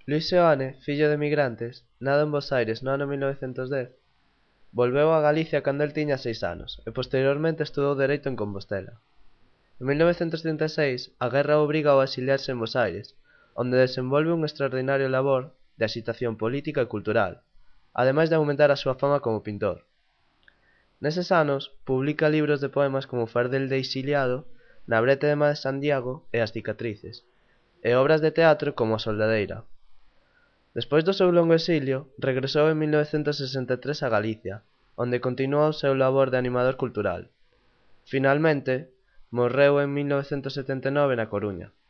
Luis Seoane, fillo de emigrantes, nado en Bos Aires no ano 1910, volveu a Galicia cando el tiña 6 anos e posteriormente estudou Dereito en Compostela. En 1936 a guerra obrigao a exiliarse en Bos Aires, onde desenvolve un extraordinario labor de axitación política e cultural, ademais de aumentar a súa fama como pintor. Neses anos publica libros de poemas como Fardel de exiliado, Na brete de Má de Santiago e As cicatrices, e obras de teatro como A soldadeira. Despois do seu longo exilio, regresou en 1963 a Galicia, onde continúa o seu labor de animador cultural. Finalmente, morreu en 1979 na Coruña.